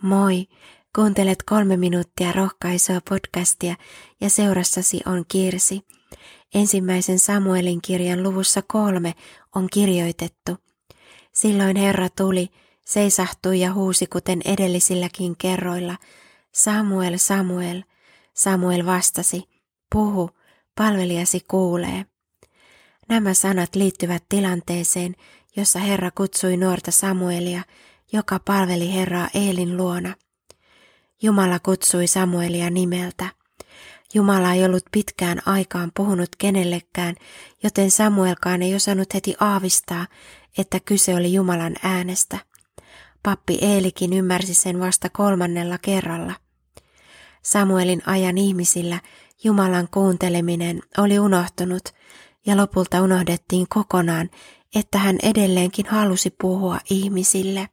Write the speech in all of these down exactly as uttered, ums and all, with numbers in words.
Moi, kuuntelet kolme minuuttia rohkaisua podcastia ja seurassasi on Kirsi. Ensimmäisen Samuelin kirjan luvussa kolme on kirjoitettu. Silloin Herra tuli, seisahtui ja huusi kuten edellisilläkin kerroilla. Samuel, Samuel. Samuel vastasi, puhu, palvelijasi kuulee. Nämä sanat liittyvät tilanteeseen, jossa Herra kutsui nuorta Samuelia, joka palveli Herraa Eelin luona. Jumala kutsui Samuelia nimeltä. Jumala ei ollut pitkään aikaan puhunut kenellekään, joten Samuelkaan ei osannut heti aavistaa, että kyse oli Jumalan äänestä. Pappi Eelikin ymmärsi sen vasta kolmannella kerralla. Samuelin ajan ihmisillä Jumalan kuunteleminen oli unohtunut ja lopulta unohdettiin kokonaan, että hän edelleenkin halusi puhua ihmisille.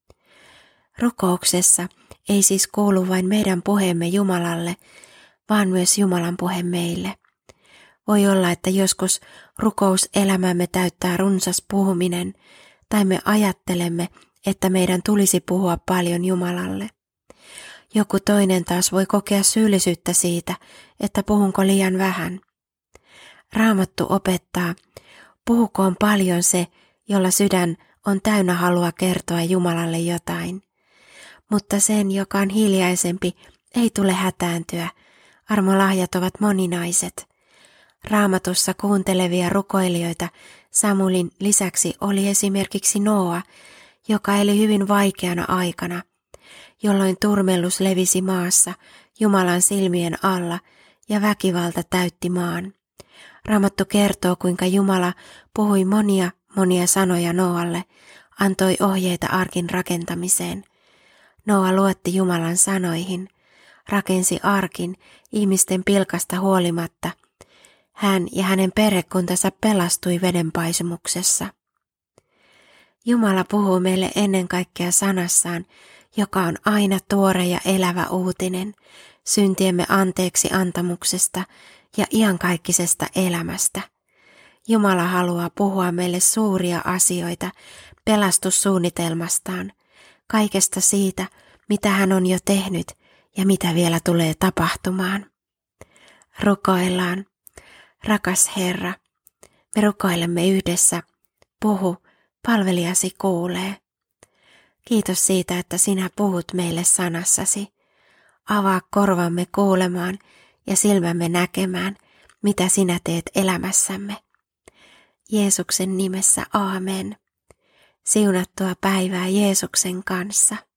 Rukouksessa ei siis kuulu vain meidän puheemme Jumalalle, vaan myös Jumalan puhe meille. Voi olla, että joskus rukouselämämme täyttää runsas puhuminen, tai me ajattelemme, että meidän tulisi puhua paljon Jumalalle. Joku toinen taas voi kokea syyllisyyttä siitä, että puhunko liian vähän. Raamattu opettaa, puhukoon paljon se, jolla sydän on täynnä halua kertoa Jumalalle jotain. Mutta sen, joka on hiljaisempi, ei tule hätääntyä. Armolahjat ovat moninaiset. Raamatussa kuuntelevia rukoilijoita Samuelin lisäksi oli esimerkiksi Nooa, joka eli hyvin vaikeana aikana, jolloin turmellus levisi maassa Jumalan silmien alla ja väkivalta täytti maan. Raamattu kertoo, kuinka Jumala puhui monia monia sanoja Nooalle, antoi ohjeita arkin rakentamiseen. Nooa luotti Jumalan sanoihin, rakensi arkin ihmisten pilkasta huolimatta. Hän ja hänen perhekuntansa pelastui vedenpaisumuksessa. Jumala puhuu meille ennen kaikkea sanassaan, joka on aina tuore ja elävä uutinen, syntiemme anteeksi antamuksesta ja iankaikkisesta elämästä. Jumala haluaa puhua meille suuria asioita pelastussuunnitelmastaan, kaikesta siitä, mitä hän on jo tehnyt ja mitä vielä tulee tapahtumaan. Rukoillaan. Rakas Herra, me rukoilemme yhdessä. Puhu, palvelijasi kuulee. Kiitos siitä, että sinä puhut meille sanassasi. Avaa korvamme kuulemaan ja silmämme näkemään, mitä sinä teet elämässämme. Jeesuksen nimessä aamen. Siunattua päivää Jeesuksen kanssa.